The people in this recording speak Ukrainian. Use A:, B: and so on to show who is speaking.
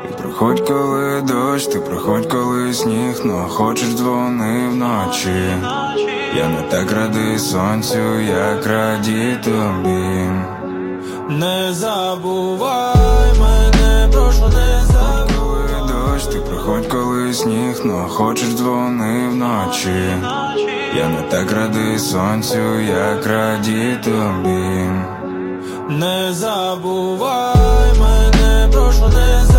A: І приходь, коли дощ, ти приходь, коли сніг, ну а хочеш дзвони вночі. Я не так радий сонцю, як радій тобі.
B: Не забувай мене, прошу, не забувай.
A: Коли дощ, ти приходь, коли сніг, ну а хочеш дзвони вночі. Я не так радий сонцю, як радій тобі.
B: Не забувай мене, прошу, не забувай.